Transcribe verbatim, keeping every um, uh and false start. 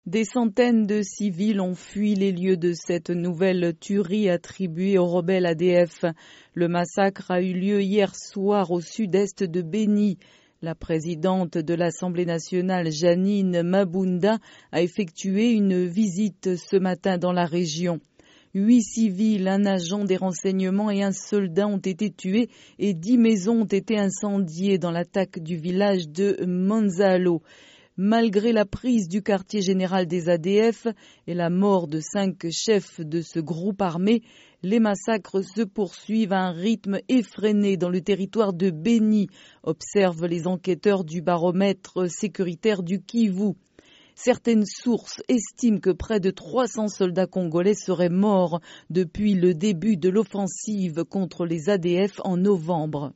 Des centaines de civils ont fui les lieux de cette nouvelle tuerie attribuée aux rebelles A D F. Le massacre a eu lieu hier soir au sud-est de Beni. La présidente de l'Assemblée nationale, Jeannine Mabunda, a effectué une visite ce matin dans la région. Huit civils, un agent des renseignements et un soldat ont été tués et dix maisons ont été incendiées dans l'attaque du village de Manzalo. Malgré la prise du quartier général des A D F et la mort de cinq chefs de ce groupe armé, les massacres se poursuivent à un rythme effréné dans le territoire de Beni, observent les enquêteurs du baromètre sécuritaire du Kivu. Certaines sources estiment que près de trois cents soldats congolais seraient morts depuis le début de l'offensive contre les A D F en novembre.